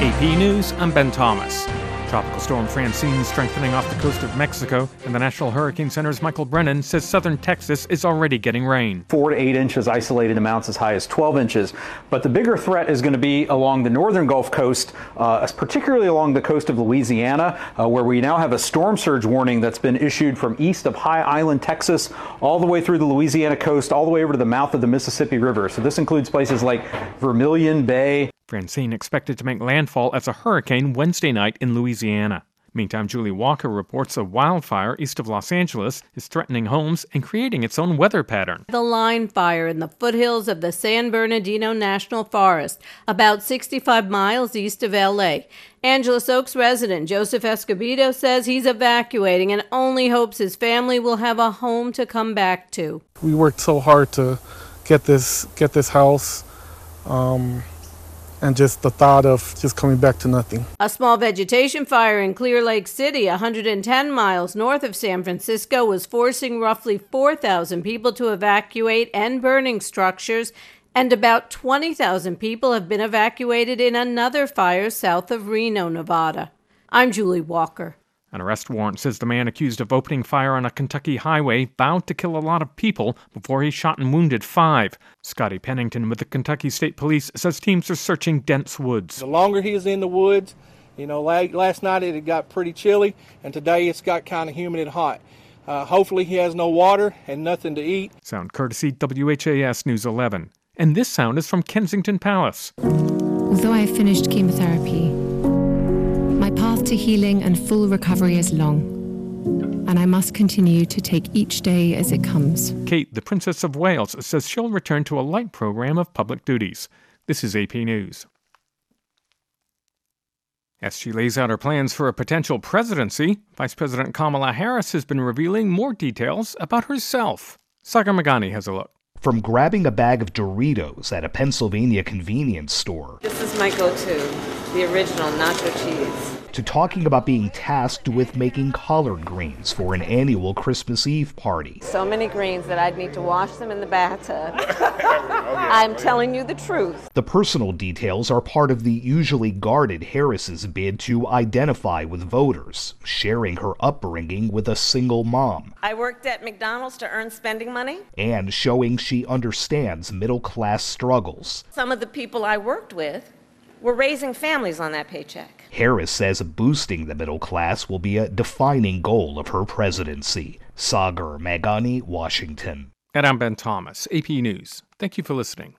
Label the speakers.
Speaker 1: AP News, I'm Ben Thomas. Tropical storm Francine strengthening off the coast of Mexico, and the National Hurricane Center's Michael Brennan says southern Texas is already getting rain.
Speaker 2: 4 to 8 inches, isolated amounts as high as 12 inches. But the bigger threat is going to be along the northern Gulf Coast, particularly along the coast of Louisiana, where we now have a storm surge warning that's been issued from east of High Island, Texas, all the way through the Louisiana coast, all the way over to the mouth of the Mississippi River. So this includes places like Vermilion Bay.
Speaker 1: Francine expected to make landfall as a hurricane Wednesday night in Louisiana. Meantime, Julie Walker reports a wildfire east of Los Angeles is threatening homes and creating its own weather pattern.
Speaker 3: The line fire in the foothills of the San Bernardino National Forest, about 65 miles east of L.A. Angeles Oaks resident Joseph Escobedo says he's evacuating and only hopes his family will have a home to come back to.
Speaker 4: We worked so hard to get this house. And just the thought of just coming back to nothing.
Speaker 3: A small vegetation fire in Clear Lake City, 110 miles north of San Francisco, was forcing roughly 4,000 people to evacuate and burning structures, and about 20,000 people have been evacuated in another fire south of Reno, Nevada. I'm Julie Walker.
Speaker 1: An arrest warrant says the man accused of opening fire on a Kentucky highway vowed to kill a lot of people before he shot and wounded 5. Scotty Pennington with the Kentucky State Police says teams are searching dense woods.
Speaker 5: The longer he's in the woods, last night it got pretty chilly, and today it's got kind of humid and hot. Hopefully he has no water and nothing to eat.
Speaker 1: Sound courtesy WHAS News 11. And this sound is from Kensington Palace.
Speaker 6: Although I have finished chemotherapy, my path to healing and full recovery is long, and I must continue to take each day as it comes.
Speaker 1: Kate, the Princess of Wales, says she'll return to a light program of public duties. This is AP News. As she lays out her plans for a potential presidency, Vice President Kamala Harris has been revealing more details about herself. Sagar Meghani has a look.
Speaker 7: From grabbing a bag of Doritos at a Pennsylvania convenience store.
Speaker 8: This is my go-to, the original nacho cheese.
Speaker 7: To talking about being tasked with making collard greens for an annual Christmas Eve party.
Speaker 8: So many greens that I'd need to wash them in the bathtub. I'm telling you the truth.
Speaker 7: The personal details are part of the usually guarded Harris's bid to identify with voters, sharing her upbringing with a single mom.
Speaker 8: I worked at McDonald's to earn spending money.
Speaker 7: And showing she understands middle-class struggles.
Speaker 8: Some of the people I worked with were raising families on that paycheck.
Speaker 7: Harris says boosting the middle class will be a defining goal of her presidency. Sagar Meghani, Washington.
Speaker 1: And I'm Ben Thomas, AP News. Thank you for listening.